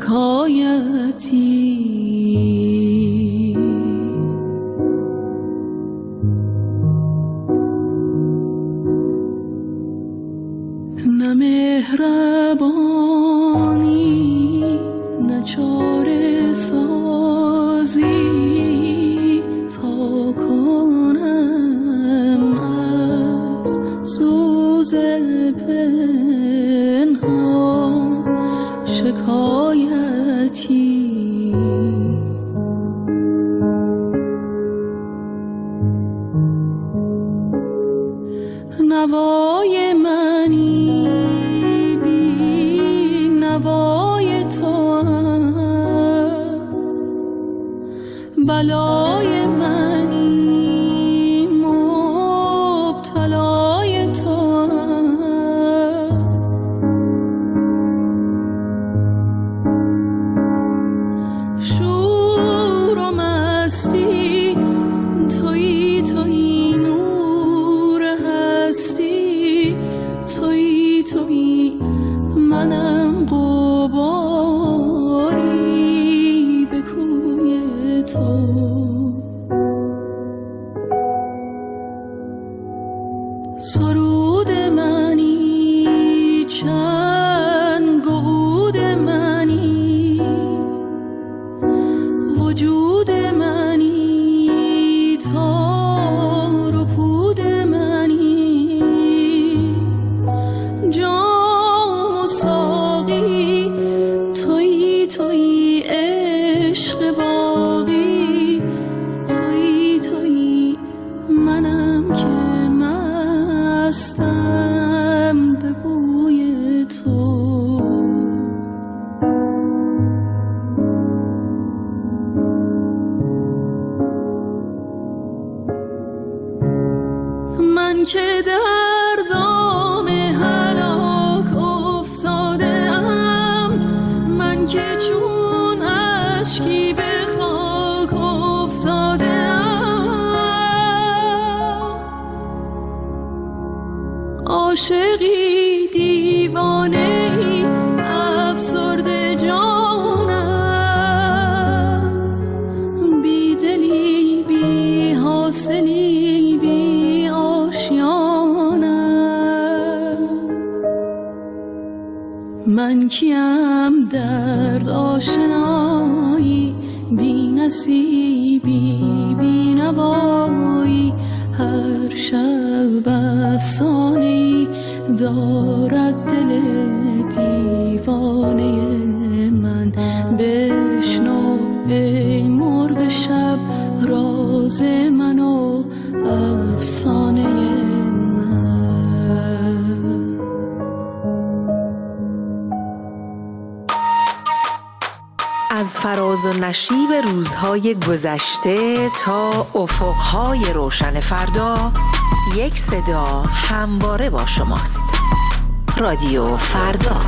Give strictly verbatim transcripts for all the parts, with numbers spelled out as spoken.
حکایتی. نه مهربانی نه چاره سازی تا کنم از سوز پنهان شکایتی. نوای منی بی نوای تو هم، بلای منی مبتلای تو هم. شور و مستی تویی تویی نور هستی تویی تویی منم غباری به کوی تو. سرود منی چند گود منی وجود منی تار و پود منی. جام و ساقی تویی تویی عشق باقی تویی تویی منم که مستم به بوی تو. من که در دام هلاک افتاده ام، من که چون اشکی به خاک افتاده ام. عاشقی دیوانه ای افسرده جانم، بی دلی بی حاصلی بی آشیانم. من کیم درد آشنایی بی نصیبی بی نوایی. هر شب افسانه‌ای دارد دل دیوانه من. بشنو ای مرغ شب راز من و افسانه من. از فراز و نشیب روزهای گذشته تا افقهای روشن فردا، یک صدا همواره با شماست. رادیو فردا.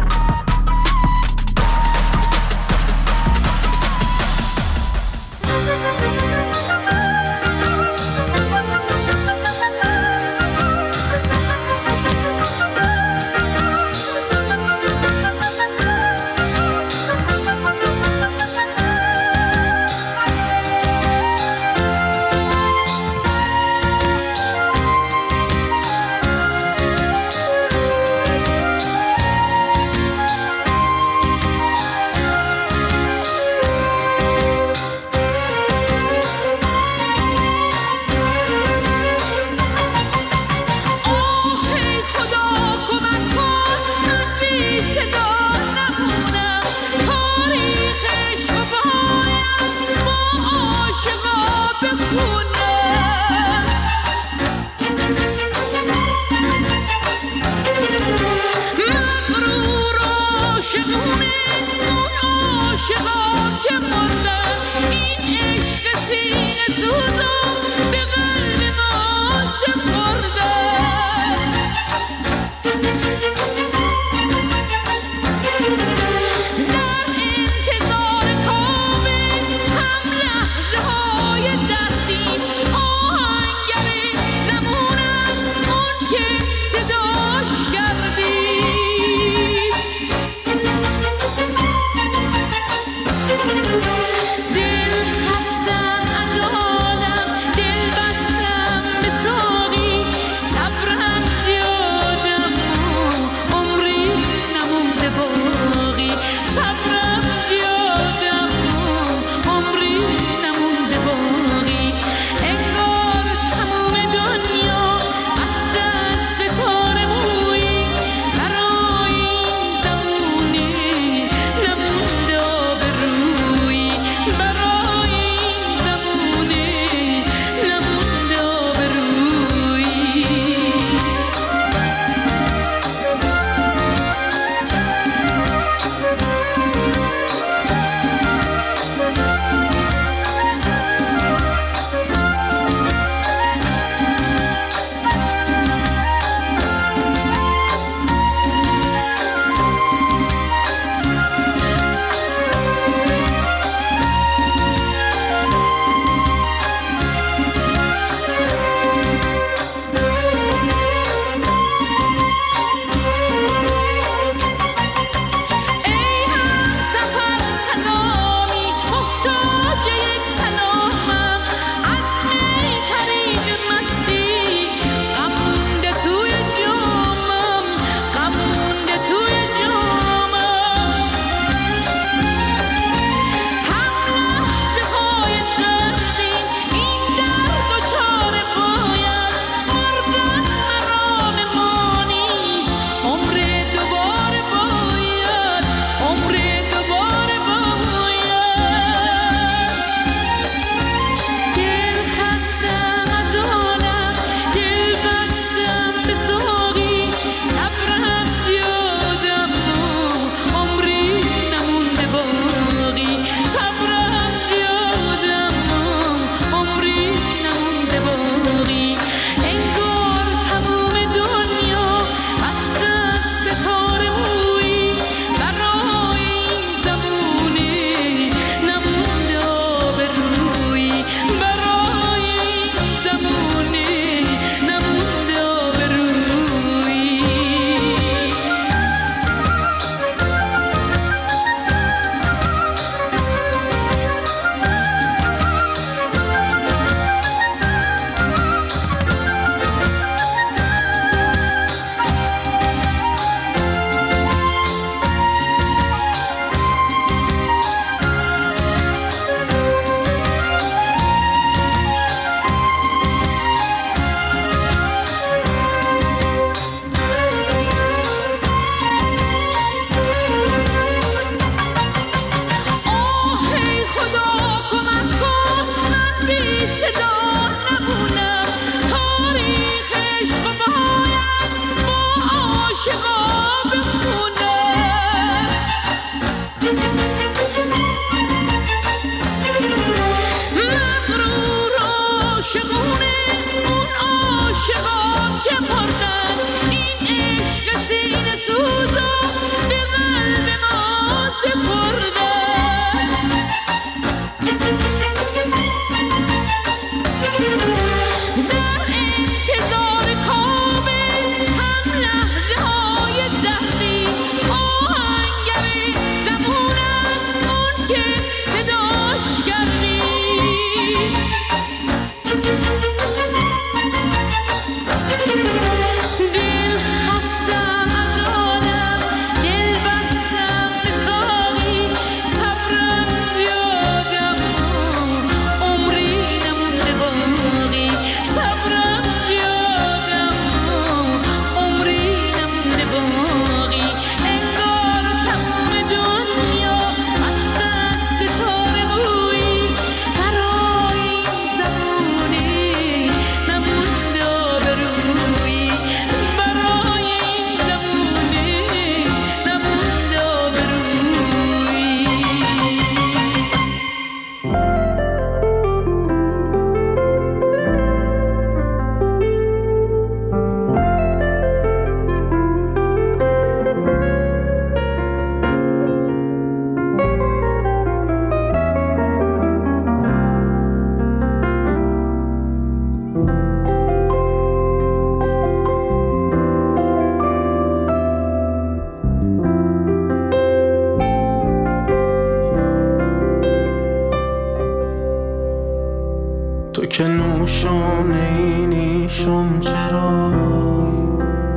پوشم نینیشم چرایی،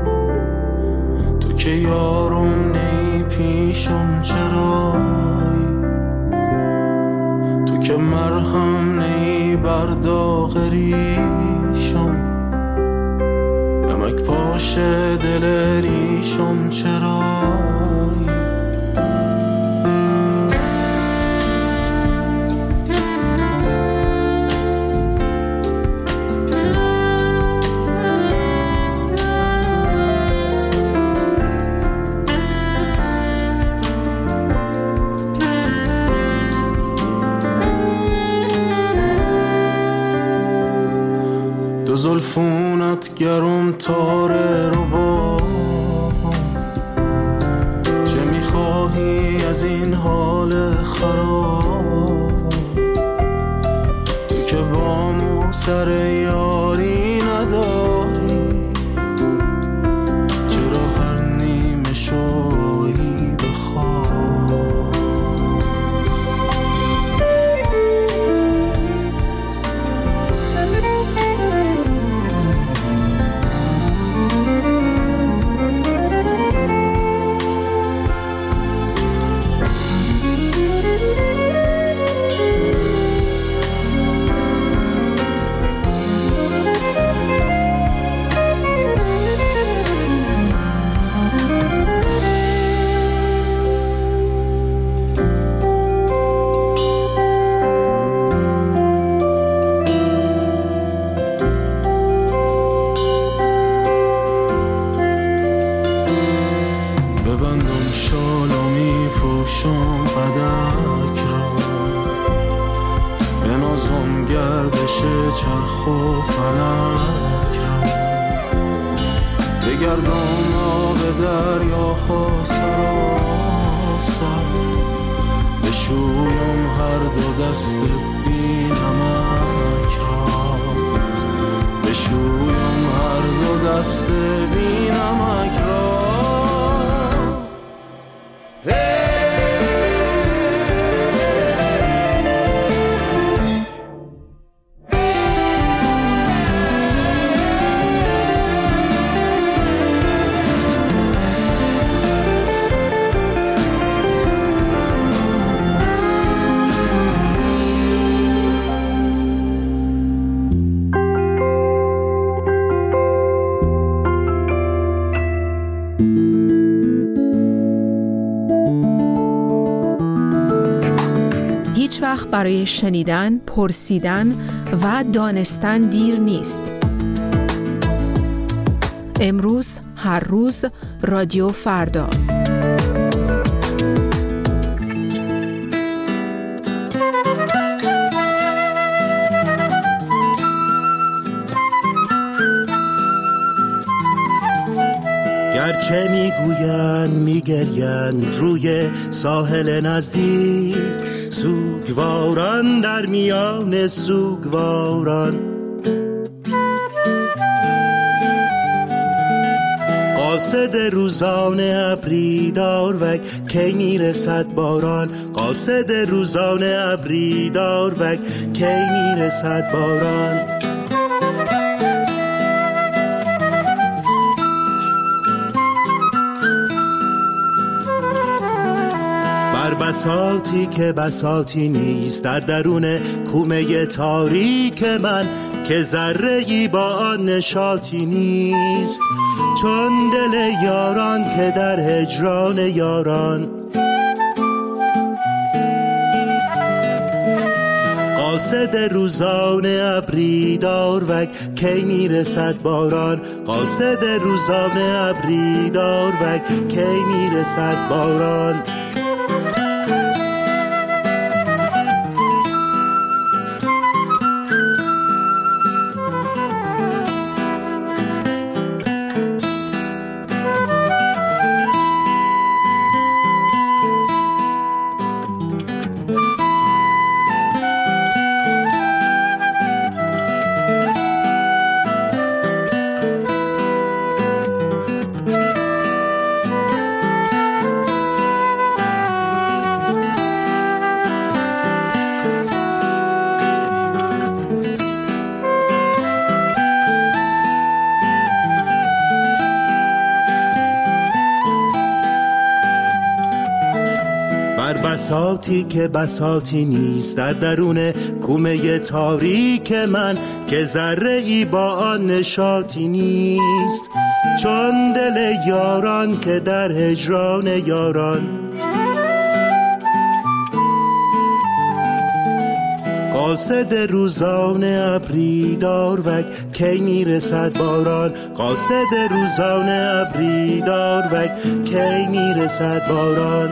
تو که یارم نی پیشم چرایی، تو که مرهم نی برداغریشم، نمک پاش دل ریشم چرایی. دو زلفونت گرم تاره رو با چه میخواهی از این حال خراب، تو که بامو سر یاری نداری، چرا هر نیمه شایی بخواب. چرخ و فلک را بگردم آب دریاها سراسر، بشویم هر دو دست بی نمک را، بشویم هر دو دست بی نمک را. هیچ وقت برای شنیدن، پرسیدن و دانستن دیر نیست. امروز، هر روز، رادیو فردا. گرچه میگویند میگریند روی ساحل نزدیک، سوگواران در میان سوگواران، قاصد روزانه ابری داروک کی میرسد باران، قاصد روزانه ابری داروک کی میرسد باران. بساطی که بساطی نیست در درون کومه تاریک من، که ذره‌ای با آن نشاطی نیست، چون دل یاران که در هجران یاران. قاصد روزانه ابری داروک کی میرسد باران، قاصد روزانه ابری داروک کی میرسد باران. بساطی که بساطی نیست در درون کومه تاریک من که ذره ای با آن نشاطی نیست، چون دل یاران که در هجران یاران. قاصد روزان ابری داروک کی میرسد باران، قاصد روزان ابری داروک کی میرسد باران.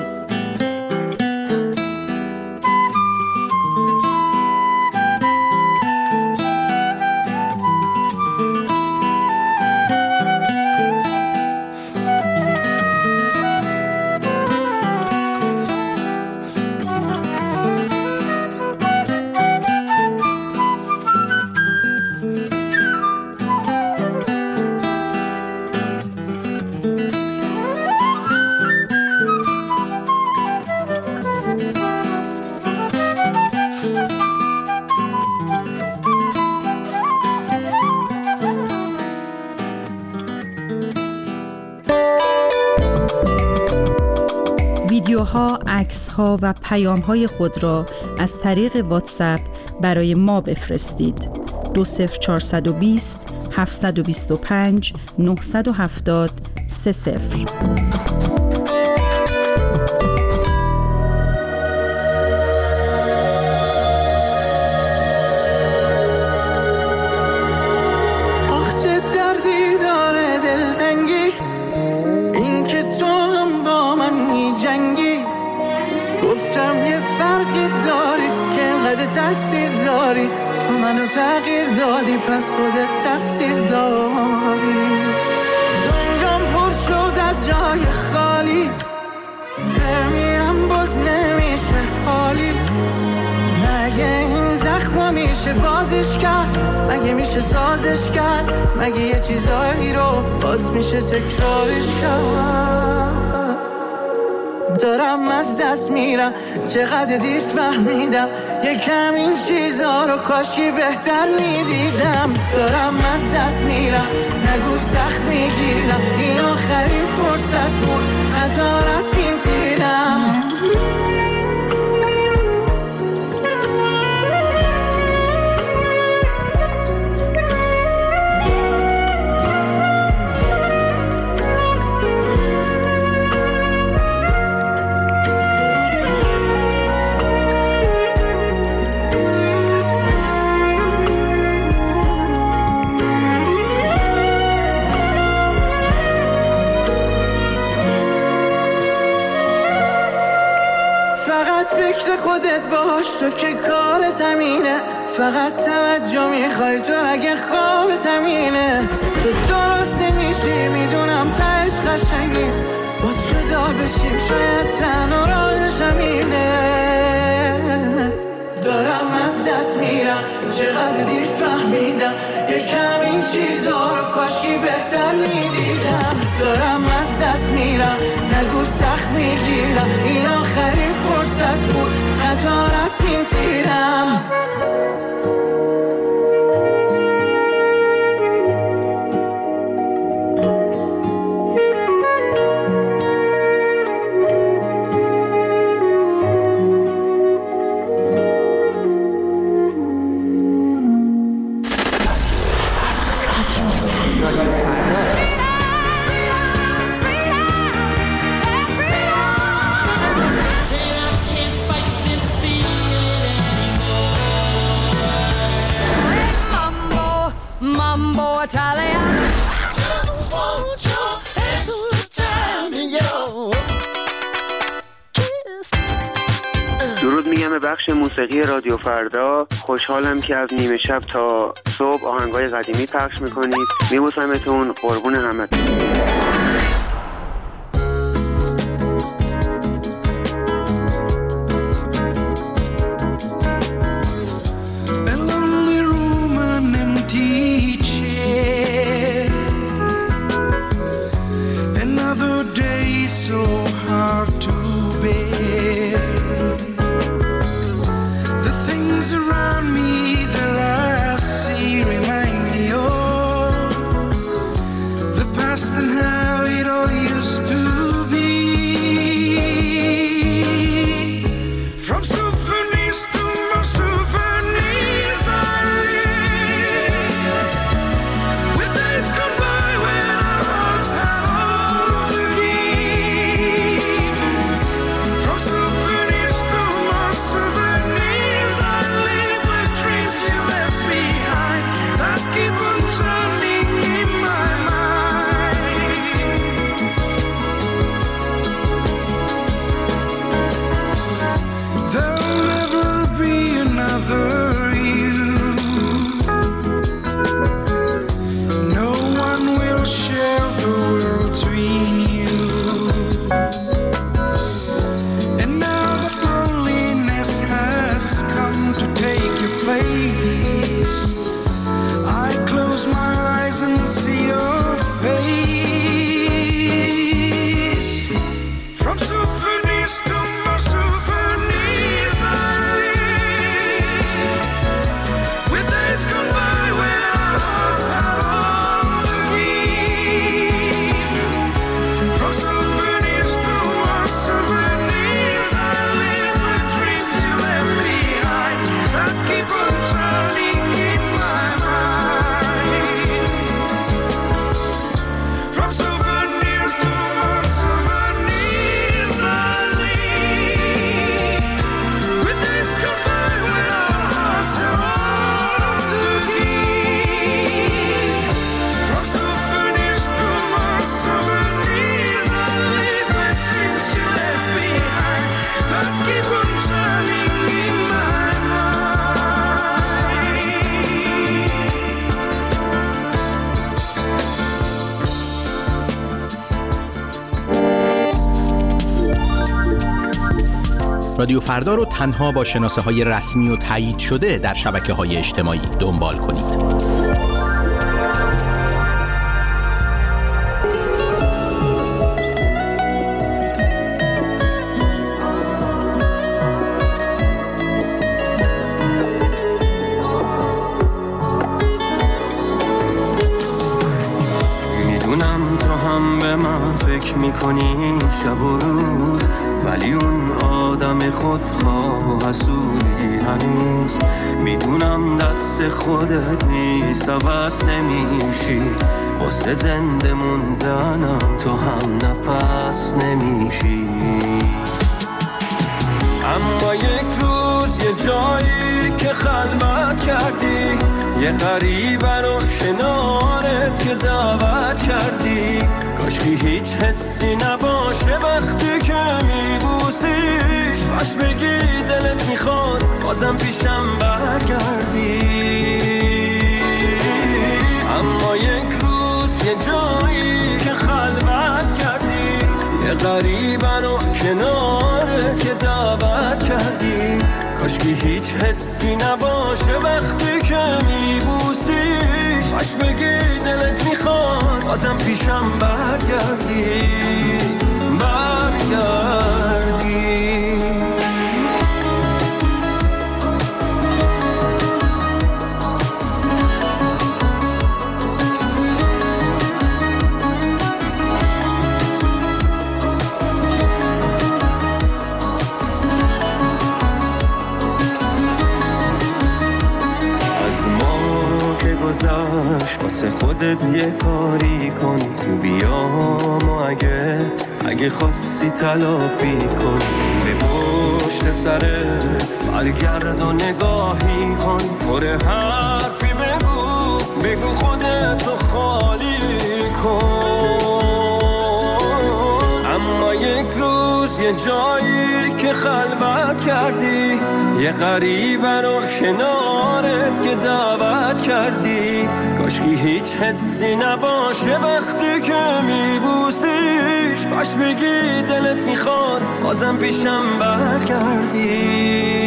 ویدیوها، عکس‌ها و پیام‌های خود را از طریق واتساپ برای ما بفرستید. دو صفر چهارصد و بیست هفتصد و بیست و پنج نهصد و هفتاد سه صفر. آخ چه دردی داره دلتنگی، این که تو هم با من می جنگی. گفتم یه فرقی داری که انقدر تاثیر داری، تو منو تغییر دادی پس خودت تقصیر داری. دنیام پر شد از جای خالیت، بمیرم باز نمیشه حالیت. مگه این زخم میشه بازش کرد، مگه میشه سازش کرد، مگه یه چیزایی رو باز میشه تکرارش کرد. دارم از دست میرم چقدر دیر فهمیدم، یکم این چیزا رو کاشکی بهتر میدیدم. دارم از دست میرم نگو سخت میگیرم، این آخرین فرصت بود خطا رفتیم تیرم. فکر خودت باش تو که کارت همینه، فقط توجه میخوای تو اگه خوابت همینه. تو درست نمیشی میدونم تهش قشنگ نیست، باز جدا بشیم شاید تنها راهش همینه. دارم از دست میرم چقدر دیر فهمیدم، یکم این چیزا رو کاشکی بهتر میدیدم. دارم از دست میرم نگو سخت میگیرم، این آخرین فرصت بود خطا رفتیم تیرم. درود میگم به بخش موسیقی رادیو فردا. خوشحالم که از نیمه شب تا صبح آهنگای قدیمی پخش میکنید. میبوسمتون، قربون همتون. And your face. From souvenirs to more souvenirs I live, with days gone by when our hearts are all to give. From souvenirs to more souvenirs I live, with dreams you left behind that keep on turning in my mind. From souvenirs to more souvenirs I live, with days gone by when our hearts are all to give. From souvenirs to more souvenirs I live, with dreams you left behind that keep on turning in my mind. رادیو فردا رو تنها با شناسه های رسمی و تایید شده در شبکه های اجتماعی دنبال کنید. میدونم تو هم به من فکر میکنی شب و روز، ولی اون آدم خودخواه حسودی هنوز. میدونم دست خودت نیست عوض نمیشی، واسه زنده موندنم تو هم نفس نمیشی. اما یک روز یه جایی که خلوت کردی، یه غریبه رو کنارت که دعوت کردی. کاشکی هیچ حسی نباشه وقتی که میبوسیش، باش بگی دلت میخواد بازم پیشم برگردی. اما یک روز یه جایی که خلوت کردی، یه غریبه رو کنارت که دعوت کردی. کاشکی هیچ حسی نباشه وقتی که میبوسیش، باش بگی دلت میخواد بازم پیشم برگردی برگردی. گذشت واسه خودت یه کاری کن، بیام و اگه اگه خواستی تلافی کن. به پشت سرت برگرد و نگاهی کن، پر حرفی بگو بگو خودتو خالی کن. اما یک روز یه جایی که خلوت کردی، یه غریبه رو کنارت که دعوت کردی. کاشکی هیچ حسی نباشه وقتی که میبوسیش، باش بگی دلت میخواد بازم پیشم برگردی.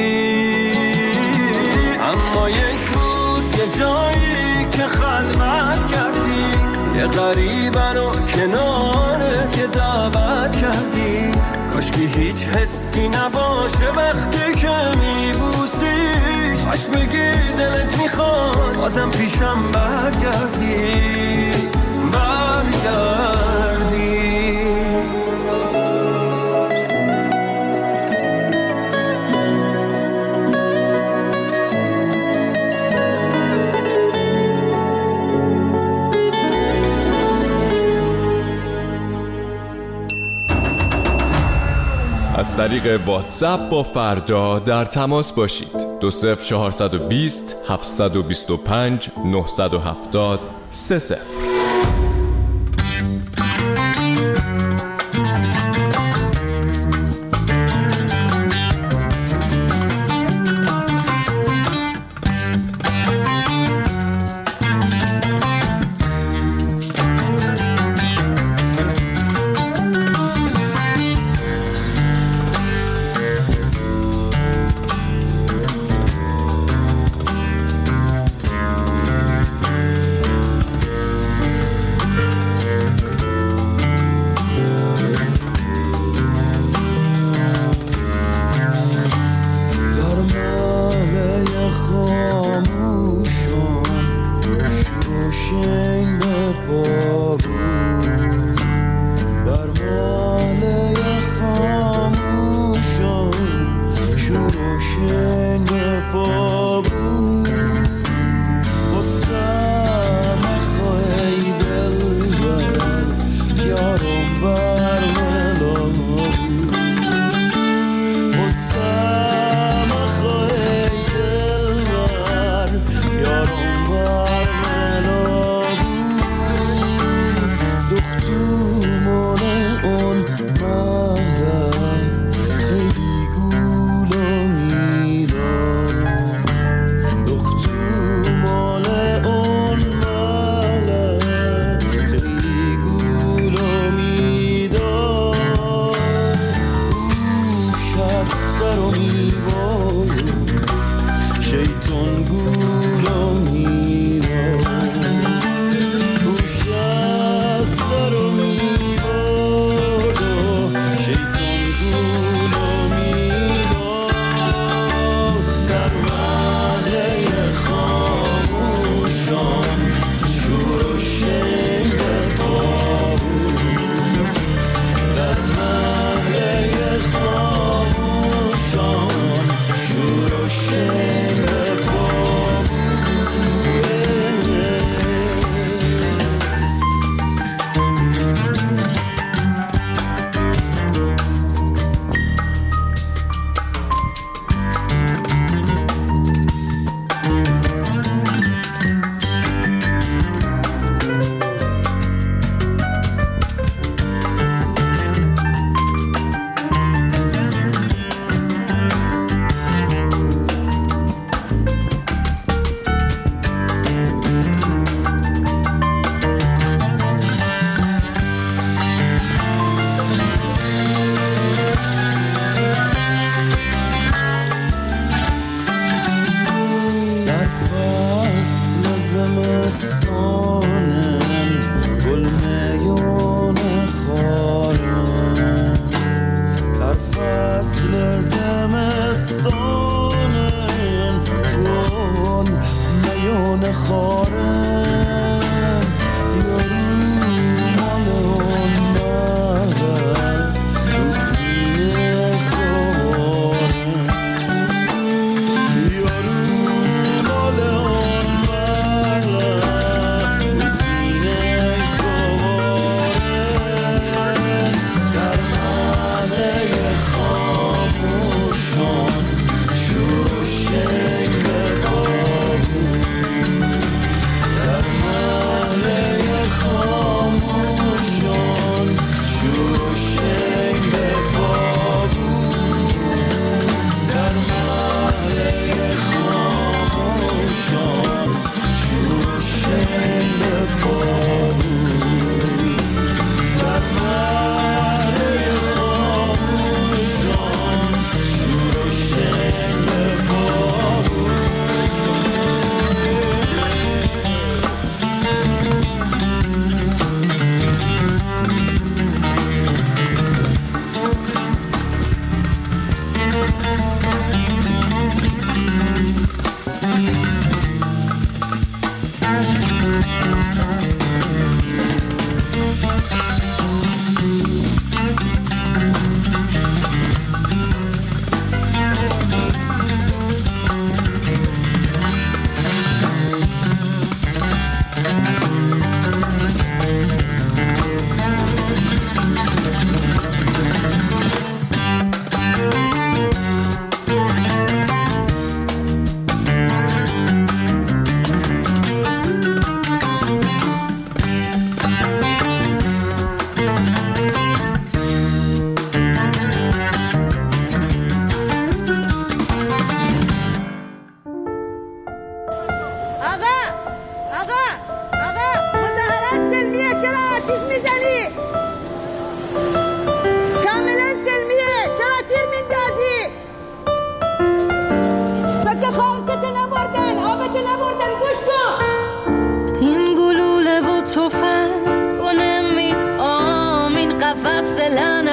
اما یک روز یه جایی که خلوت کردی، یه غریبه رو کنارت که دعوت کردی. کاشکی هیچ حسی نباشه وقتی که میبوسیش، باش بگی دلت میخواد بازم پیشم برگردی برگردی. از طریق واتساپ با فردا در تماس باشید. دو صفر چهارصد و بیست هفتصد و بیست و پنج نهصد و هفتاد سه صفر.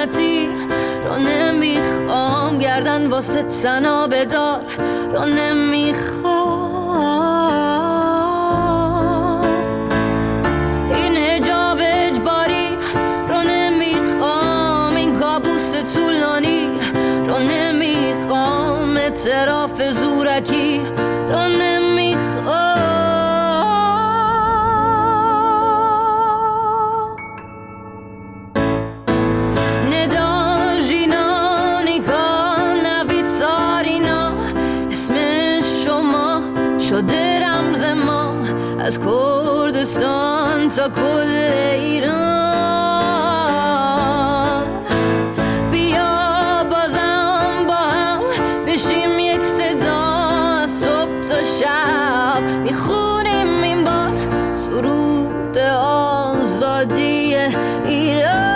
سنتی رو نمیخوام، گردن واسه تنها بدار رو نمیخوام، این حجاب اجباری رو نمیخوام، این کابوس طولانی رو نمیخوام، اعتراف زورکی رو نمیخوام. شده رمز ما از کردستان تا کل ایران، بیا بازم با هم بشیم یک صدا، صبح تا شب میخونیم این بار سرود آزادی ایران.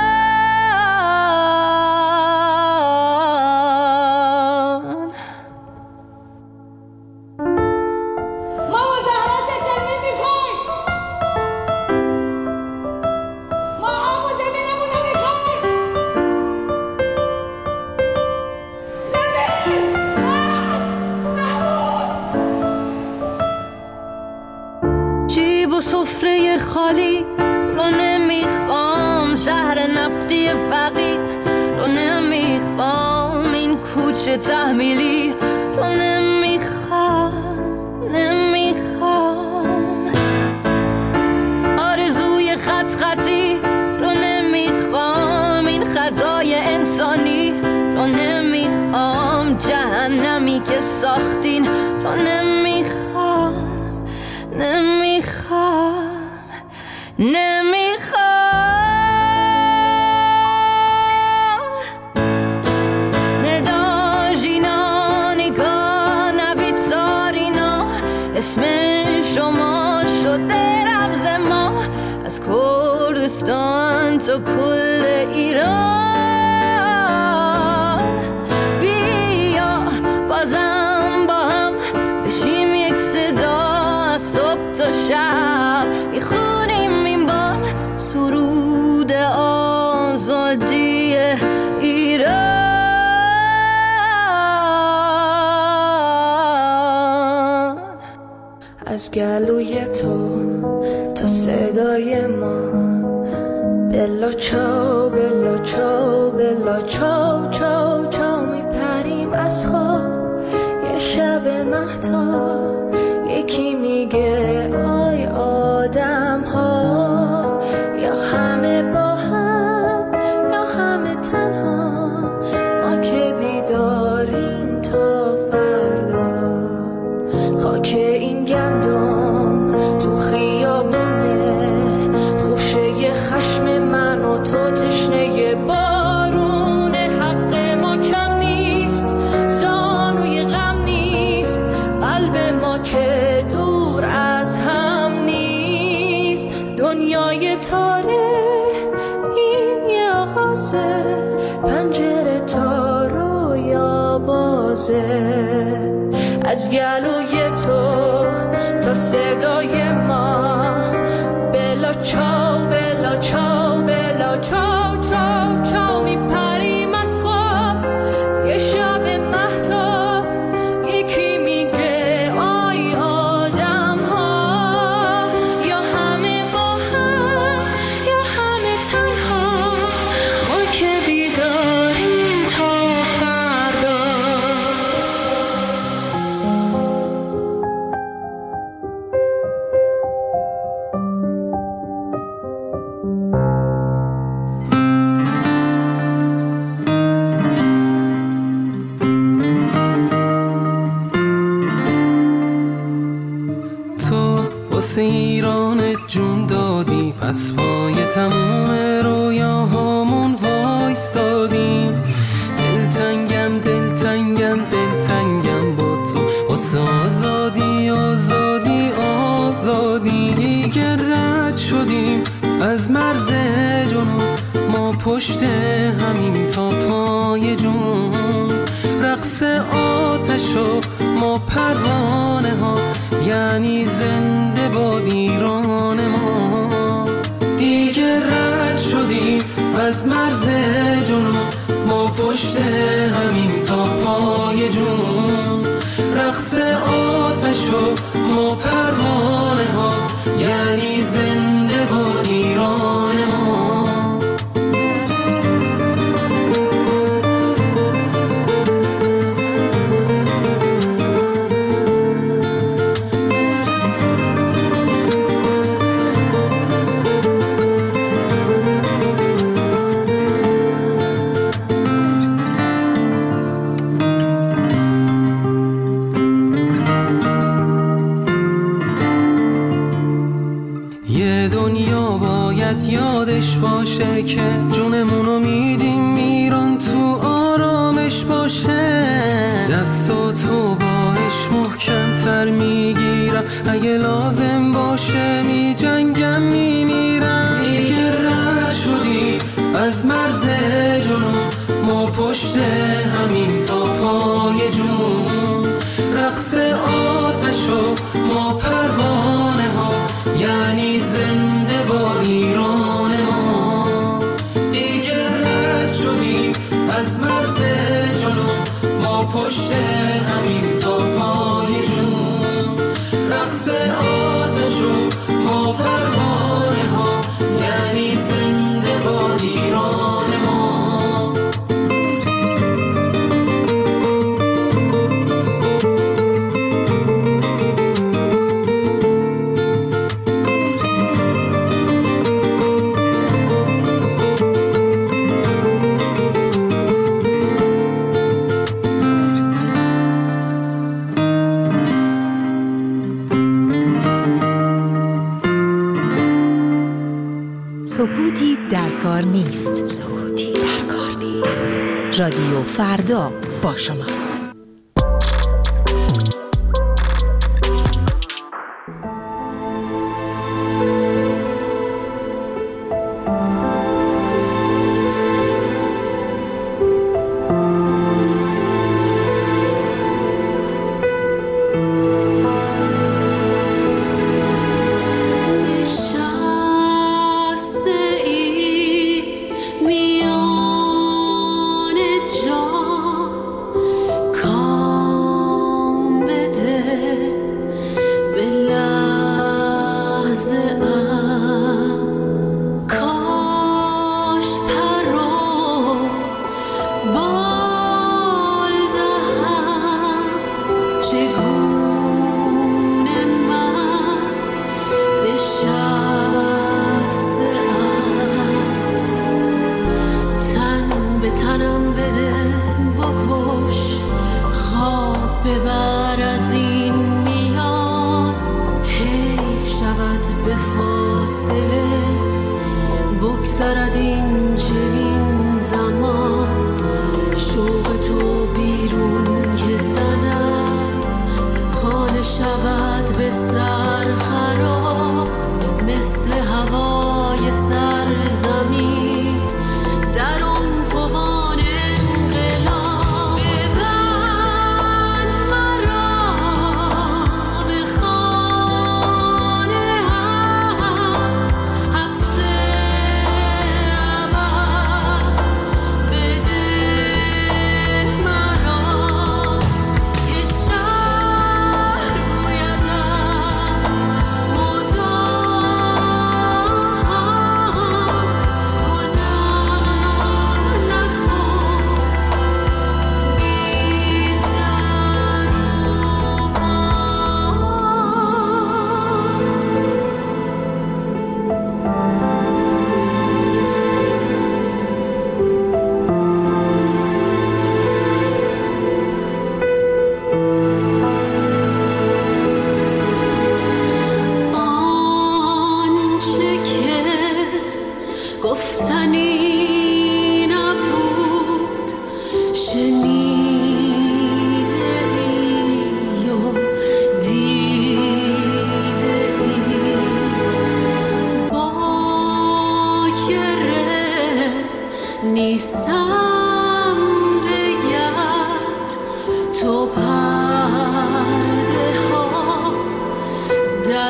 جیب و سفره خالی رو نمیخوام، شهر نفتی فقیر رو نمیخوام، این کوچه تحمیلی رو نمیخوام نمیخوام، آرزوی خط خطی رو نمیخوام، این خطای انسانی رو نمیخوام، جهنمی که ساختین رو نمیخوام نمیخوام نمیخوام. ندا جینا نگاه نوید سارینا، اسم شما شده رمز ما از کردستان تا کل ایران، بیا بازم با هم بشیم یک صدا، صبح تا شب میخونیم این بار سرود آزادی ایران. از گلوی تو تا صدای ما، بلا چاو بلا چاو بلا چاو چاو چاو میپریم از خواب، یه شب مهتاب یکی میگه آی آدم ها، یا همه با هم یا همه تنها، ما که بیداریم تا فردا، خاک این گندم تو خیابونه، خوشه خشم من و تو تشنه بارون، حق ما کم نیست، زانوی غم نیست، قلب ما که دور از هم نیست، دنیای تاره این یه آغازه، پنجره تا رویا بازه، از گلوی تو تا صدای ما، بلا چاو بلا چاو بلا چاو چاو چاو میپریم از خواب، یه شب مهتاب یکی میگه آی آدم ها، یا همه با هم یا همه تنها، ما که بیداریم تا فردا. واسه ایران جون دادی، پس پای تموم رویاهامون وایستادیم، دلتنگم دلتنگم دلتنگم با تو، واسه آزادی آزادی آزادی، دیگه رد شدیم از مرز جنون، ما پشت همین تا پای جون، رقص آتش و ما پروانه ها، یعنی زنده باد ایران ما، دیگه رد شدیم از مرز جنون ما پشت همیم تا پای جون. رقص آتش و ما پروانه ها، یعنی زنده باد ایران ما. یادش باشه که جونمونو میدیم ایران تو آرامش باشه. دستاتو باش محکم تر میگیرم، اگه لازم باشه میجنگم میمیرم. دیگه رد شدیم از مرز جنون ما پشت همیم تا پای جون. رقص آتش و ما پروانه ها، یعنی زنده با ایران ما. دیگه رد شدیم از مرز جنون ما پشت همیم تا پای جون. رقص آتش و ما پروانه ها، یعنی زنده با ایران ما. سکوتی در کار نیست. سکوتی در کار نیست. رادیو فردا با شماست.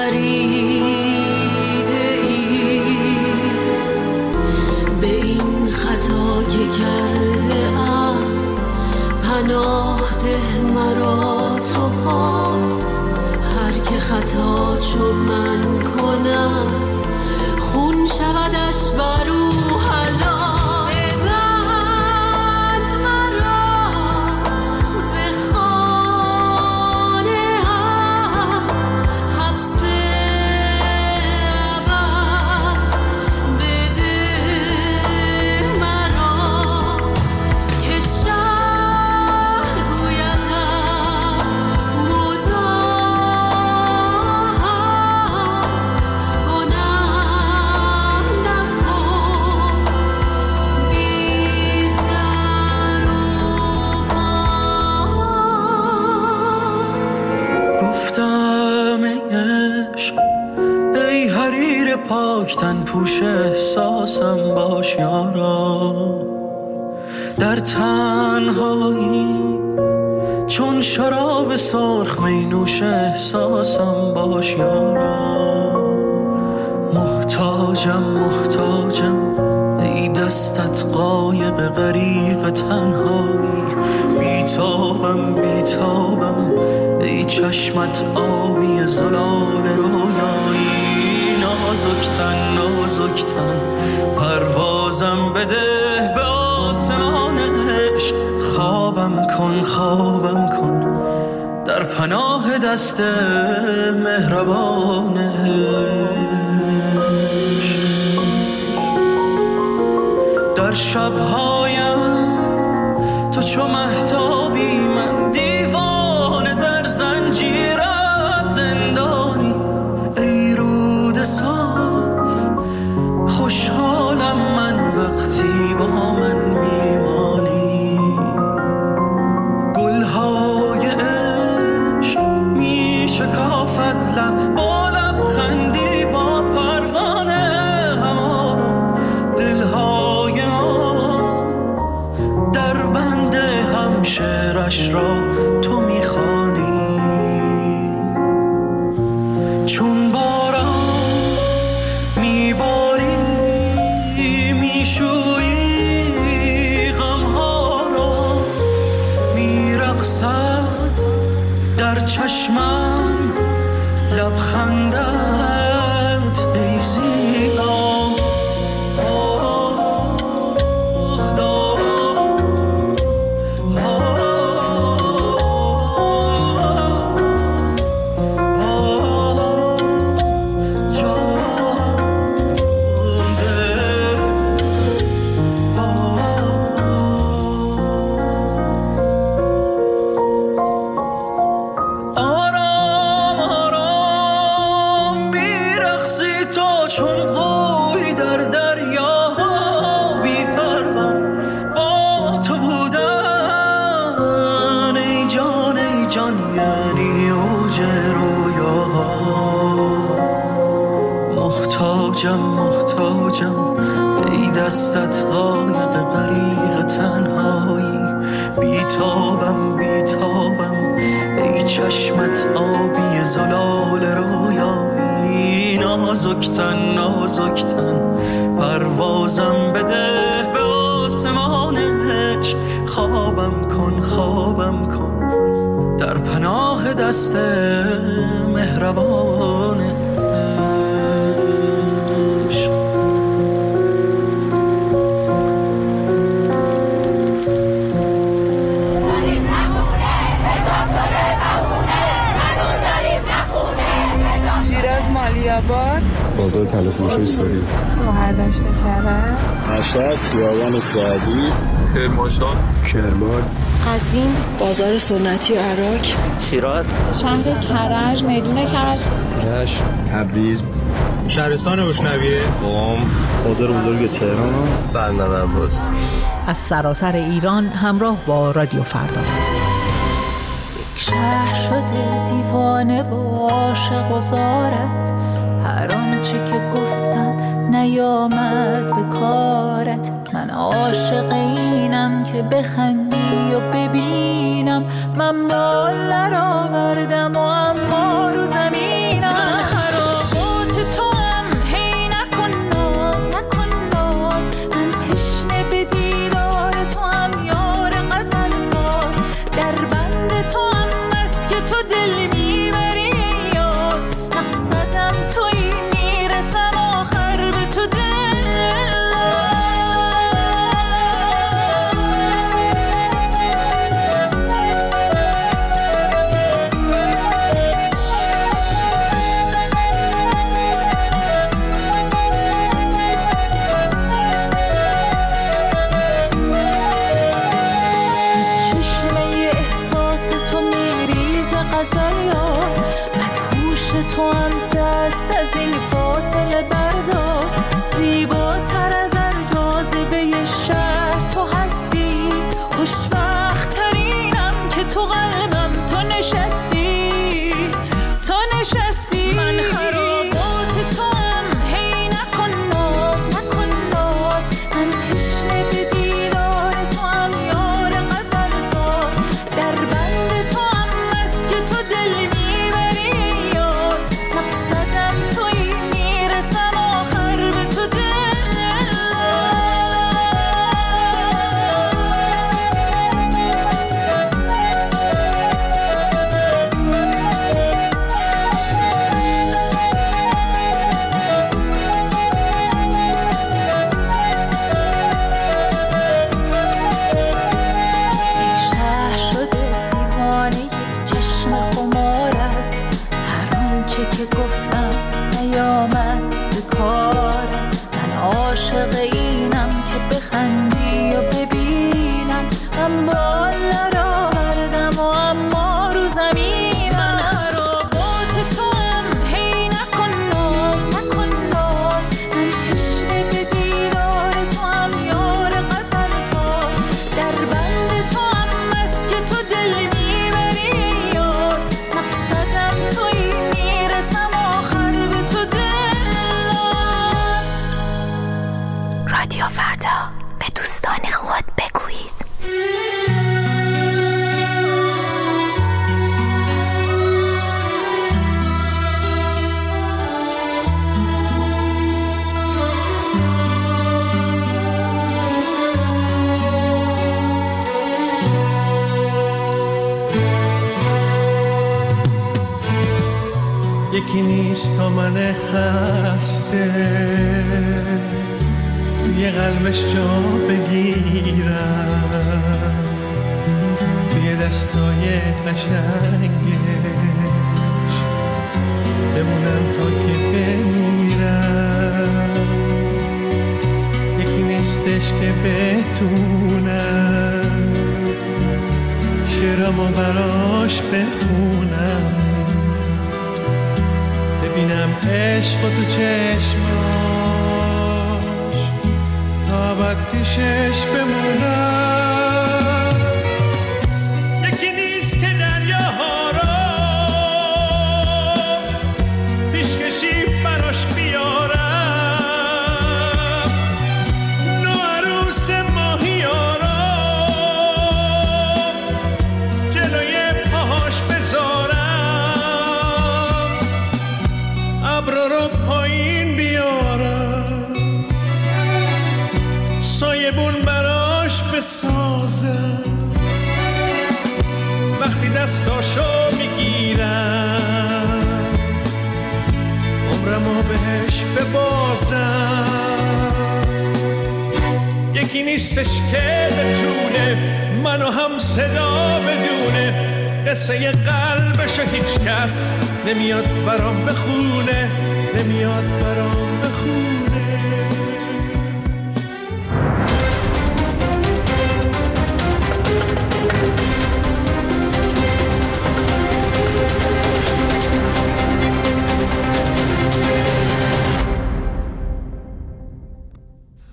دریده ای به این پناه ده مرا تو ها، هر که خطا چو من کند خون شودش برو حلا. پاکتن پوش احساسم باش یارا، در تنهایی چون شراب سرخ می نوش احساسم باش یارا. محتاجم محتاجم ای دستت قایق غریق تنهایی، بیتابم بیتابم ای چشمت آبی زلال رویایی. نازکتن نازکتن پروازم بده به آسمان عشق، خوابم کن خوابم کن در پناه دست مهربان عشق. در شبهایم تو چو مهتابی، من دیوانه در زنجیرت زندانی. ای رود صاف خوشحالم من وقتی با من میمانی. گلهای عشق می شکافت لب با لبخندی با پروانه هوا. دلهای ما در بند همشهرش را تو میخوانی. چون باران میباری میشویی غمها را، میرقصد در چشمم لبخندت ای زیبا. محتاجم محتاجم ای دستت قایق غریق تنهایی، بیتابم بیتابم ای چشمت آبی زلال رویایی. نازکتن نازکتن پروازم بده به آسمان عشق، خوابم کن خوابم کن در پناه دست مهربان عشق. شیراز مالیاباد، بازار تلفروشی ساری، شهردشت کرد، مشهد خیابان سعدی، کرمانشاه، کرمان، قزوین، بازار سنتی و عراق، شیراز، شهر کرج، میدون کرج، رشت، تبریز، شهرستان بشنویه، قم، بازار بزرگ تهران، بندر عباس. از سراسر ایران همراه با رادیو فردا. شهر شده دیوانه و عاشق و زارت، هر آنچه که گفتم نیامد به کارت. من عاشق اینم که بخندی و ببینم، من بال نرآوردم و اما رو زمینم. خرابات تو هم هی نکن ناز نکن ناز، من تشنه به دیدار تو هم یار غزل ساز. عاشق اینم که بخندی و ببینم. من بالا را بردم و اما رو زمینم. خرابات تو هم هی نکن ناز نکن ناز. من تشنه به دیدار تو هم یار غزل ساز. در بند تو هم از که تو دل میبری یاد. مقصدم توی میرسم آخر به تو دل. رادیو فردا، به دوستان خود بگویید. یکی نیست تا من خسته توی قلبش جا بگیرم، توی دستای قشنگش بمونم تا که بمیرم. یکی نیستش که بتونم شعرامو براش بخونم، ببینم عشق تو چشماش تا بعد پیشش بمونم. یکی نیست که دریاها رو پیشکشی براش بیارم، نو عروس ماهیا رو جلوی پاهاش بذارم، ابرو رو پایین بیارم، سایبون براش بسازم. وقتی دستاشو میگیرم عمرمو بهش ببازم. یکی نیستش که بتونه منو هم صدا بدونه، قصه قلبشو هیچ کس نمیاد برام بخونه، نمیاد برام بخونه.